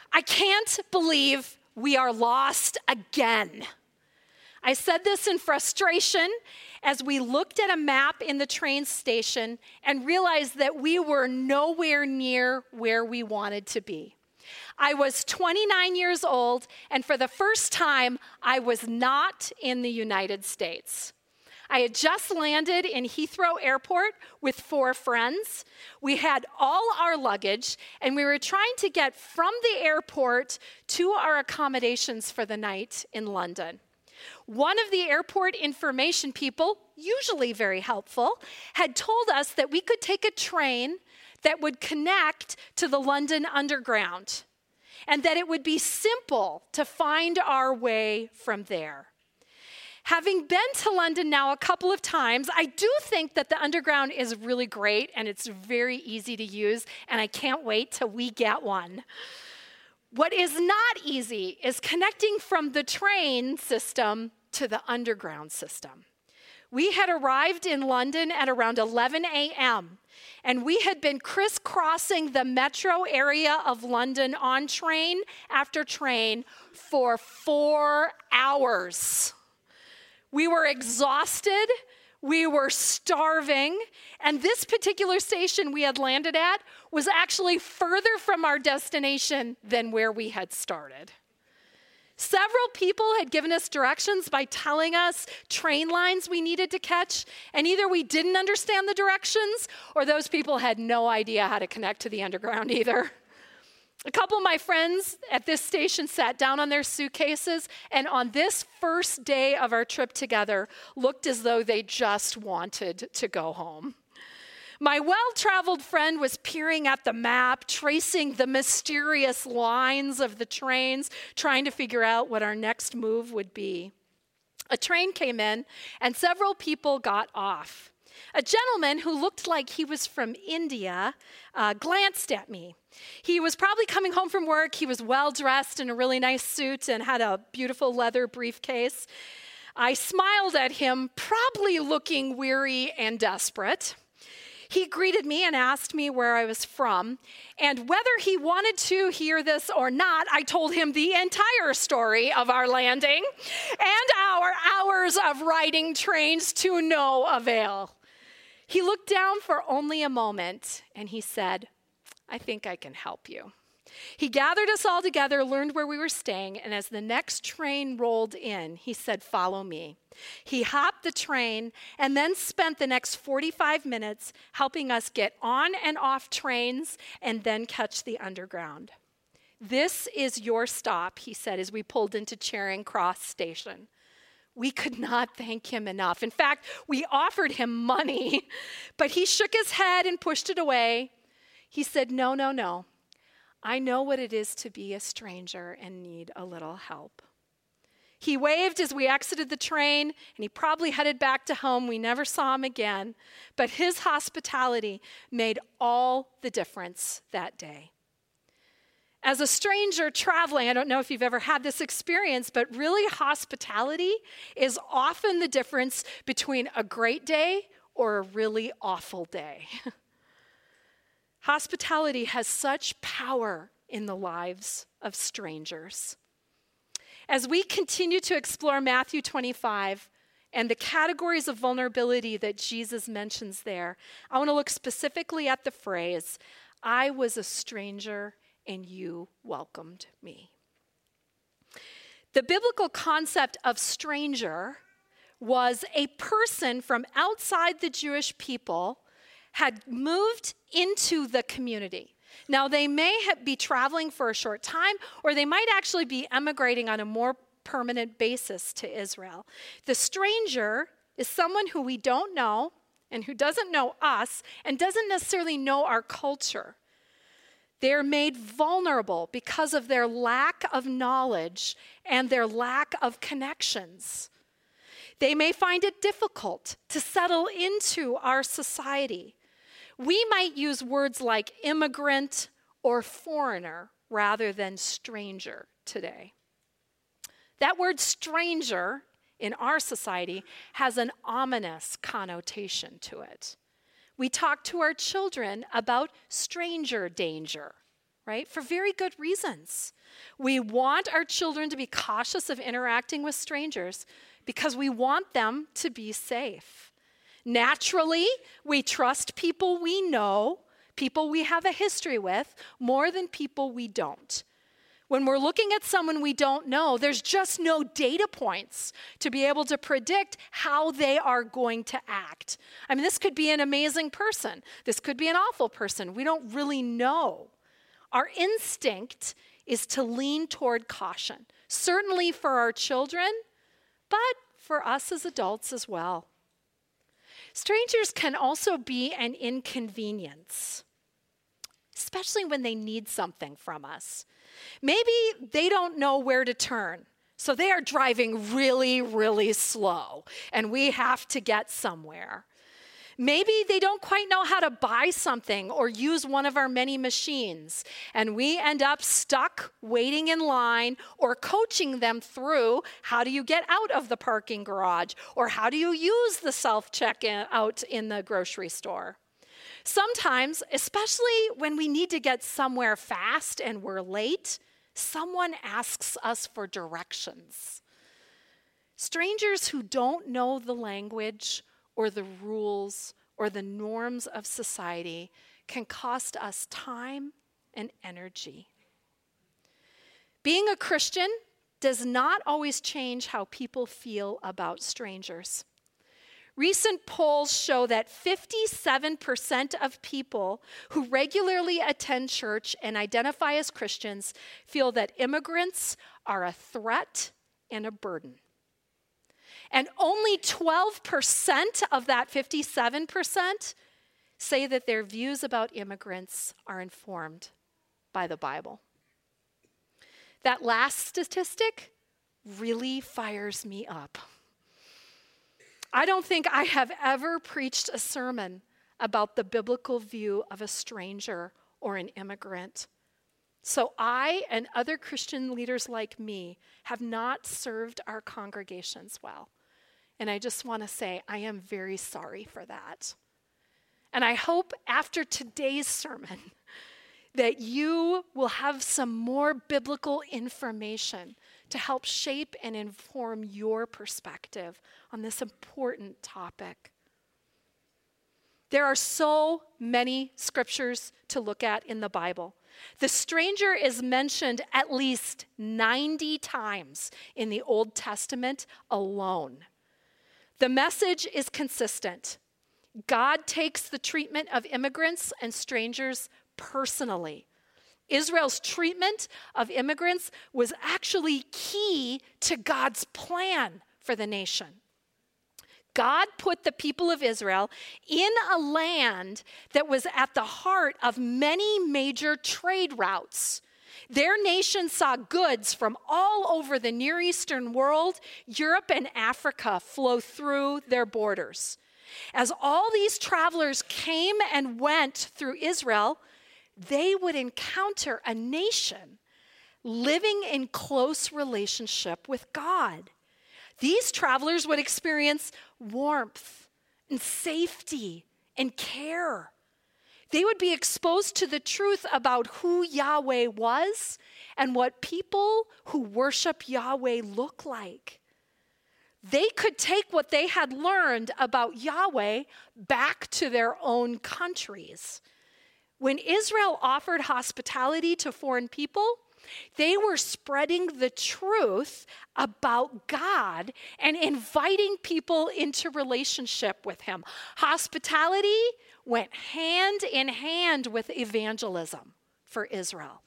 I can't believe we are lost again. I said this in frustration as we looked at a map in the train station and realized that we were nowhere near where we wanted to be. I was 29 years old, and for the first time, I was not in the United States. I had just landed in Heathrow Airport with 4 friends. We had all our luggage, and we were trying to get from the airport to our accommodations for the night in London. One of the airport information people, usually very helpful, had told us that we could take a train that would connect to the London Underground, and that it would be simple to find our way from there. Having been to London now a couple of times, I do think that the Underground is really great and it's very easy to use, and I can't wait till we get one. What is not easy is connecting from the train system to the Underground system. We had arrived in London at around 11 a.m., and we had been crisscrossing the metro area of London on train after train for 4 hours. We were exhausted, we were starving, and this particular station we had landed at was actually further from our destination than where we had started. Several people had given us directions by telling us train lines we needed to catch, and either we didn't understand the directions or those people had no idea how to connect to the Underground either. A couple of my friends at this station sat down on their suitcases, and on this first day of our trip together, looked as though they just wanted to go home. My well-traveled friend was peering at the map, tracing the mysterious lines of the trains, trying to figure out what our next move would be. A train came in, and several people got off. A gentleman who looked like he was from India glanced at me. He was probably coming home from work. He was well-dressed in a really nice suit and had a beautiful leather briefcase. I smiled at him, probably looking weary and desperate. He greeted me and asked me where I was from, and whether he wanted to hear this or not, I told him the entire story of our landing and our hours of riding trains to no avail. He looked down for only a moment, and he said, "I think I can help you." He gathered us all together, learned where we were staying, and as the next train rolled in, he said, "Follow me." He hopped the train and then spent the next 45 minutes helping us get on and off trains and then catch the Underground. "This is your stop," he said as we pulled into Charing Cross Station. We could not thank him enough. In fact, we offered him money, but he shook his head and pushed it away. He said, "No, no, no. I know what it is to be a stranger and need a little help." He waved as we exited the train, and he probably headed back to home. We never saw him again, but his hospitality made all the difference that day. As a stranger traveling, I don't know if you've ever had this experience, but really hospitality is often the difference between a great day or a really awful day. Hospitality has such power in the lives of strangers. As we continue to explore Matthew 25 and the categories of vulnerability that Jesus mentions there, I want to look specifically at the phrase, "I was a stranger and you welcomed me." The biblical concept of stranger was a person from outside the Jewish people had moved into the community. Now, they may be traveling for a short time, or they might actually be emigrating on a more permanent basis to Israel. The stranger is someone who we don't know and who doesn't know us and doesn't necessarily know our culture. They're made vulnerable because of their lack of knowledge and their lack of connections. They may find it difficult to settle into our society. We might use words like immigrant or foreigner rather than stranger today. That word stranger in our society has an ominous connotation to it. We talk to our children about stranger danger, right? For very good reasons. We want our children to be cautious of interacting with strangers because we want them to be safe. Naturally, we trust people we know, people we have a history with, more than people we don't. When we're looking at someone we don't know, there's just no data points to be able to predict how they are going to act. I mean, this could be an amazing person. This could be an awful person. We don't really know. Our instinct is to lean toward caution, certainly for our children, but for us as adults as well. Strangers can also be an inconvenience, especially when they need something from us. Maybe they don't know where to turn, so they are driving really, really slow, and we have to get somewhere. Maybe they don't quite know how to buy something or use one of our many machines, and we end up stuck waiting in line or coaching them through how do you get out of the parking garage or how do you use the self-checkout in the grocery store. Sometimes, especially when we need to get somewhere fast and we're late, someone asks us for directions. Strangers who don't know the language or the rules or the norms of society can cost us time and energy. Being a Christian does not always change how people feel about strangers. Recent polls show that 57% of people who regularly attend church and identify as Christians feel that immigrants are a threat and a burden. And only 12% of that 57% say that their views about immigrants are informed by the Bible. That last statistic really fires me up. I don't think I have ever preached a sermon about the biblical view of a stranger or an immigrant. So I and other Christian leaders like me have not served our congregations well. And I just want to say I am very sorry for that. And I hope after today's sermon that you will have some more biblical information to help shape and inform your perspective on this important topic. There are so many scriptures to look at in the Bible. The stranger is mentioned at least 90 times in the Old Testament alone. The message is consistent. God takes the treatment of immigrants and strangers personally. Israel's treatment of immigrants was actually key to God's plan for the nation. God put the people of Israel in a land that was at the heart of many major trade routes. Their nation saw goods from all over the Near Eastern world, Europe and Africa flow through their borders. As all these travelers came and went through Israel, they would encounter a nation living in close relationship with God. These travelers would experience warmth and safety and care. They would be exposed to the truth about who Yahweh was and what people who worship Yahweh look like. They could take what they had learned about Yahweh back to their own countries. When Israel offered hospitality to foreign people, they were spreading the truth about God and inviting people into relationship with Him. Hospitality went hand in hand with evangelism for Israel.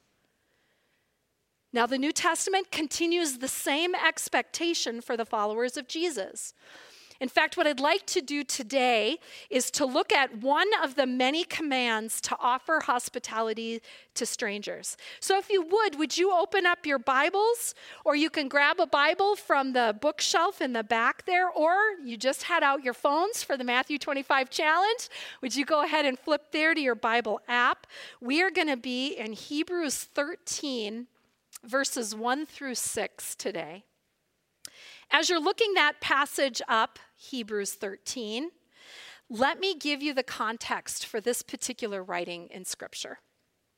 Now, the New Testament continues the same expectation for the followers of Jesus. In fact, what I'd like to do today is to look at one of the many commands to offer hospitality to strangers. So if you would you open up your Bibles, or you can grab a Bible from the bookshelf in the back there, or you just had out your phones for the Matthew 25 challenge. Would you go ahead and flip there to your Bible app? We are going to be in Hebrews 13, verses 1 through 6 today. As you're looking that passage up, Hebrews 13, let me give you the context for this particular writing in Scripture.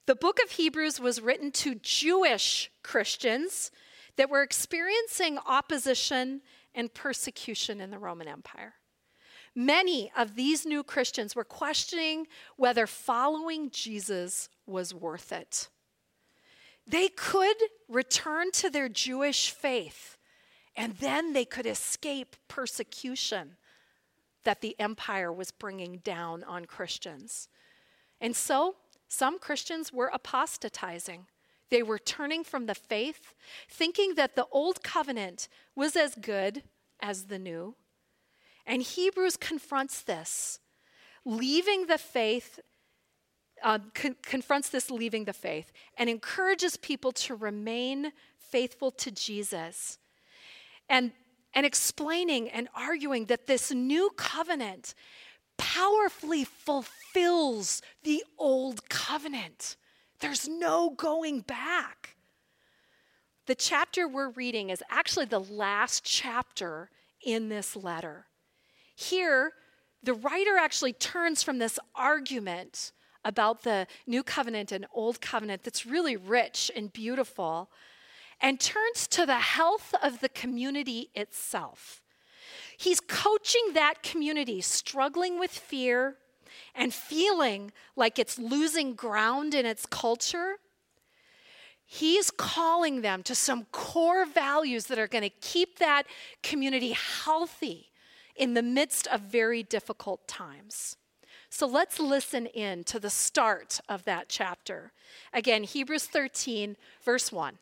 The book of Hebrews was written to Jewish Christians that were experiencing opposition and persecution in the Roman Empire. Many of these new Christians were questioning whether following Jesus was worth it. They could return to their Jewish faith, and then they could escape persecution that the empire was bringing down on Christians. And so, some Christians were apostatizing. They were turning from the faith, thinking that the old covenant was as good as the new. And Hebrews confronts this, leaving the faith, confronts this leaving the faith, and encourages people to remain faithful to Jesus. And explaining and arguing that this new covenant powerfully fulfills the old covenant. There's no going back. The chapter we're reading is actually the last chapter in this letter. Here, the writer actually turns from this argument about the new covenant and old covenant that's really rich and beautiful, and turns to the health of the community itself. He's coaching that community struggling with fear and feeling like it's losing ground in its culture. He's calling them to some core values that are going to keep that community healthy in the midst of very difficult times. So let's listen in to the start of that chapter. Again, Hebrews 13, verse 1.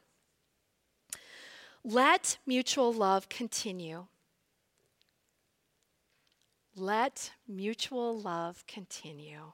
Let mutual love continue. Let mutual love continue.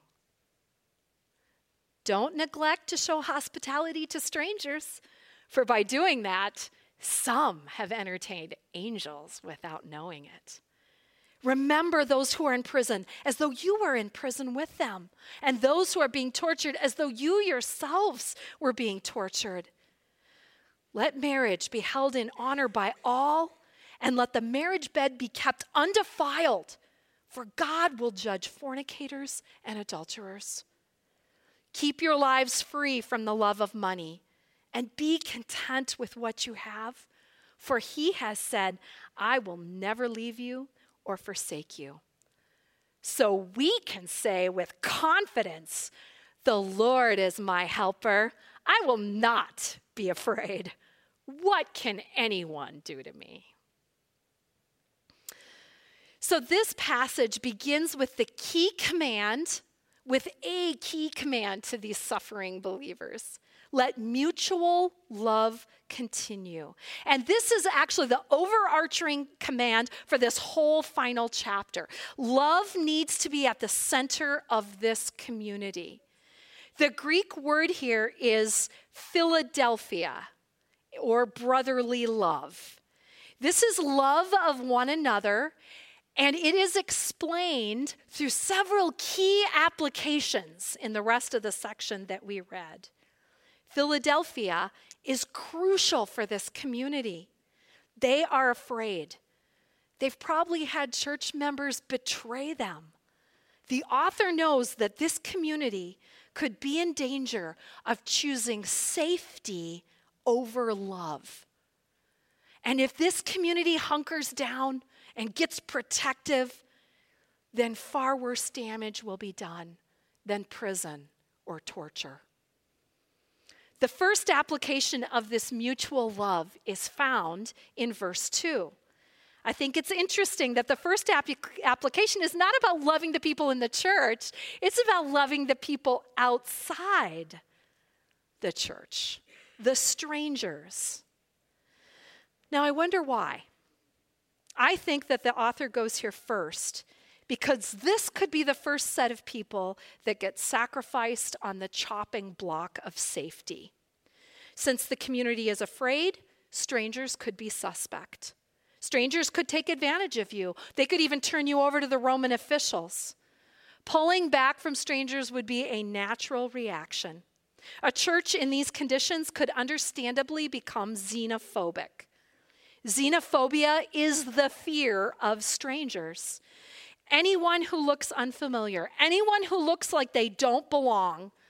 Don't neglect to show hospitality to strangers, for by doing that, some have entertained angels without knowing it. Remember those who are in prison as though you were in prison with them, and those who are being tortured as though you yourselves were being tortured. Let marriage be held in honor by all, and let the marriage bed be kept undefiled, for God will judge fornicators and adulterers. Keep your lives free from the love of money, and be content with what you have, for he has said, I will never leave you or forsake you. So we can say with confidence, the Lord is my helper. I will not be afraid. What can anyone do to me? So this passage begins with a key command to these suffering believers. Let mutual love continue. And this is actually the overarching command for this whole final chapter. Love needs to be at the center of this community. The Greek word here is Philadelphia, or brotherly love. This is love of one another, and it is explained through several key applications in the rest of the section that we read. Philadelphia is crucial for this community. They are afraid. They've probably had church members betray them. The author knows that this community could be in danger of choosing safety over love. And if this community hunkers down and gets protective, then far worse damage will be done than prison or torture. The first application of this mutual love is found in verse 2. I think it's interesting that the first application is not about loving the people in the church. It's about loving the people outside the church, the strangers. Now, I wonder why. I think that the author goes here first because this could be the first set of people that get sacrificed on the chopping block of safety. Since the community is afraid, strangers could be suspect. Strangers could take advantage of you. They could even turn you over to the Roman officials. Pulling back from strangers would be a natural reaction. A church in these conditions could understandably become xenophobic. Xenophobia is the fear of strangers. Anyone who looks unfamiliar, anyone who looks like they don't belong,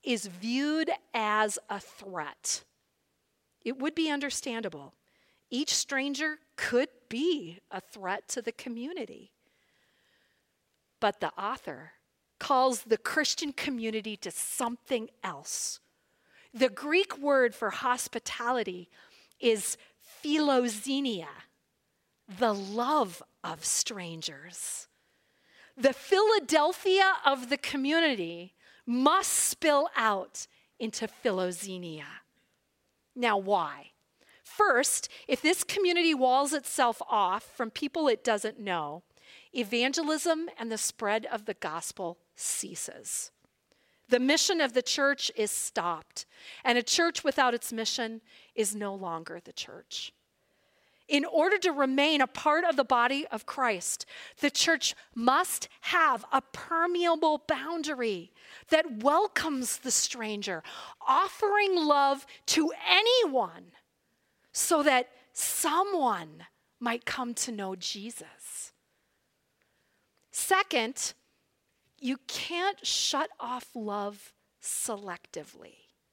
is viewed as a threat. It would be understandable. Each stranger could be a threat to the community. But the author calls the Christian community to something else. The Greek word for hospitality is philoxenia, the love of strangers. The Philadelphia of the community must spill out into philoxenia. Now, why? First, if this community walls itself off from people it doesn't know, evangelism and the spread of the gospel ceases. The mission of the church is stopped, and a church without its mission is no longer the church. In order to remain a part of the body of Christ, the church must have a permeable boundary that welcomes the stranger, offering love to anyone so that someone might come to know Jesus. Second, you can't shut off love selectively.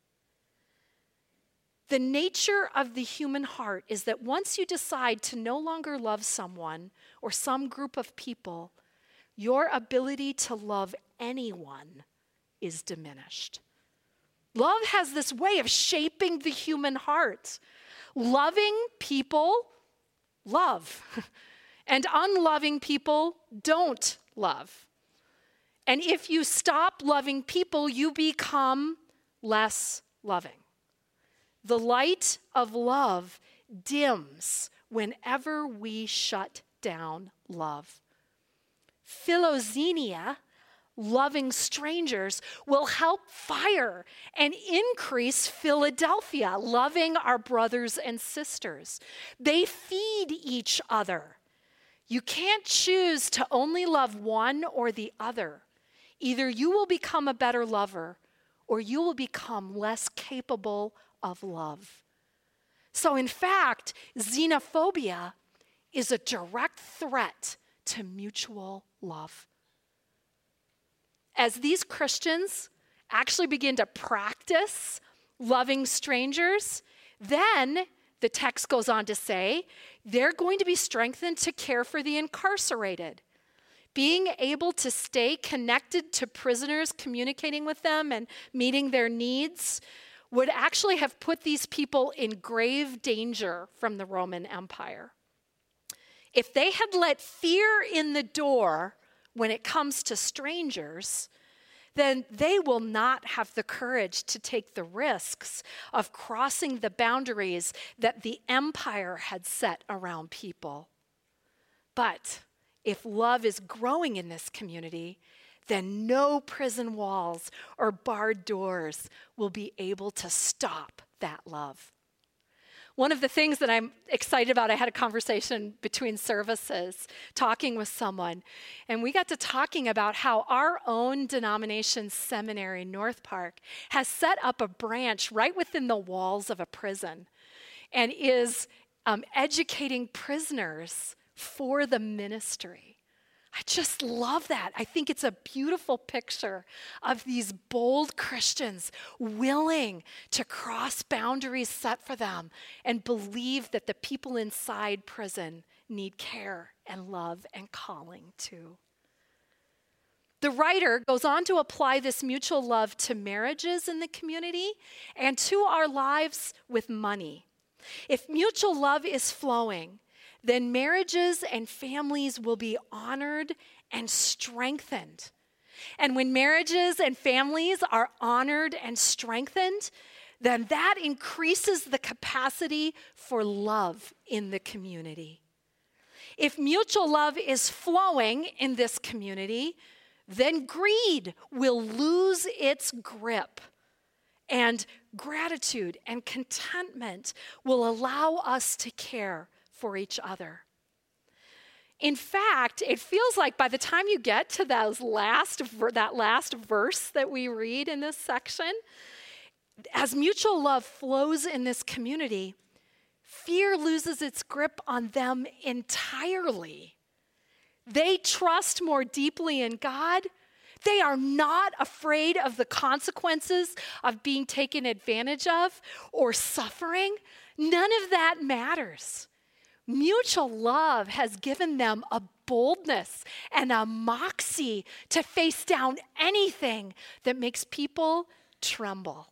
The nature of the human heart is that once you decide to no longer love someone or some group of people, your ability to love anyone is diminished. Love has this way of shaping the human heart. Loving people love, and unloving people don't love. And if you stop loving people, you become less loving. The light of love dims whenever we shut down love. Philoxenia, loving strangers, will help fire and increase Philadelphia, loving our brothers and sisters. They feed each other. You can't choose to only love one or the other. Either you will become a better lover or you will become less capable of love. So in fact, xenophobia is a direct threat to mutual love. As these Christians actually begin to practice loving strangers, then the text goes on to say, they're going to be strengthened to care for the incarcerated. Being able to stay connected to prisoners, communicating with them and meeting their needs would actually have put these people in grave danger from the Roman Empire. If they had let fear in the door when it comes to strangers, then they will not have the courage to take the risks of crossing the boundaries that the empire had set around people. But if love is growing in this community, then no prison walls or barred doors will be able to stop that love. One of the things that I'm excited about, I had a conversation between services, talking with someone, and we got to talking about how our own denomination seminary, North Park, has set up a branch right within the walls of a prison and is educating prisoners for the ministry. I just love that. I think it's a beautiful picture of these bold Christians willing to cross boundaries set for them and believe that the people inside prison need care and love and calling too. The writer goes on to apply this mutual love to marriages in the community and to our lives with money. If mutual love is flowing, then marriages and families will be honored and strengthened. And when marriages and families are honored and strengthened, then that increases the capacity for love in the community. If mutual love is flowing in this community, then greed will lose its grip. And gratitude and contentment will allow us to care for each other. In fact, it feels like by the time you get to that last verse that we read in this section, as mutual love flows in this community, fear loses its grip on them entirely. They trust more deeply in God. They are not afraid of the consequences of being taken advantage of or suffering. None of that matters. Mutual love has given them a boldness and a moxie to face down anything that makes people tremble.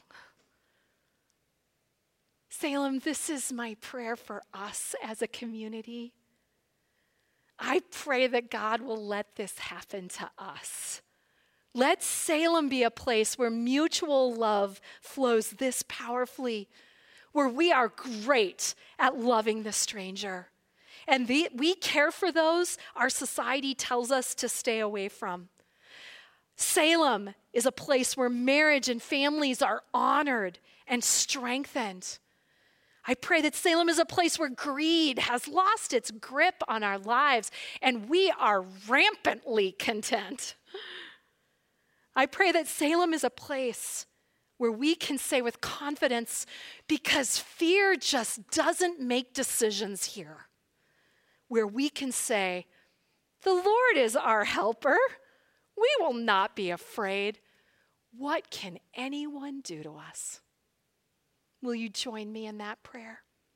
Salem, this is my prayer for us as a community. I pray that God will let this happen to us. Let Salem be a place where mutual love flows this powerfully, where we are great at loving the stranger. And we care for those our society tells us to stay away from. Salem is a place where marriage and families are honored and strengthened. I pray that Salem is a place where greed has lost its grip on our lives and we are rampantly content. I pray that Salem is a place where we can say with confidence, because fear just doesn't make decisions here, where we can say, the Lord is our helper. We will not be afraid. What can anyone do to us? Will you join me in that prayer?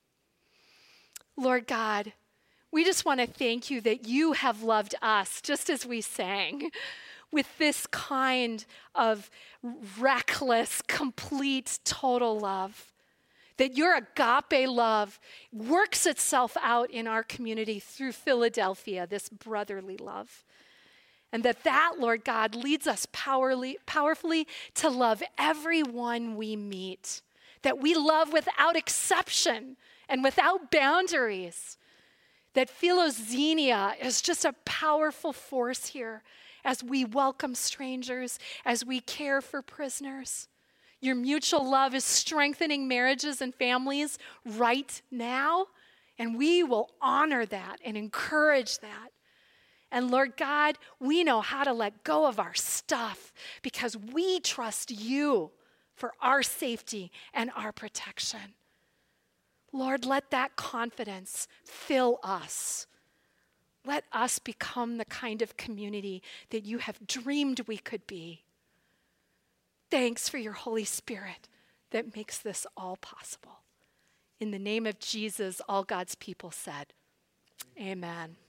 Lord God, we just want to thank you that you have loved us, just as we sang, with this kind of reckless, complete, total love. That your agape love works itself out in our community through Philadelphia, this brotherly love. And that, Lord God, leads us powerfully to love everyone we meet. That we love without exception and without boundaries. That philoxenia is just a powerful force here as we welcome strangers, as we care for prisoners. Your mutual love is strengthening marriages and families right now, and we will honor that and encourage that. And Lord God, we know how to let go of our stuff because we trust you for our safety and our protection. Lord, let that confidence fill us. Let us become the kind of community that you have dreamed we could be. Thanks for your Holy Spirit that makes this all possible. In the name of Jesus, all God's people said, amen.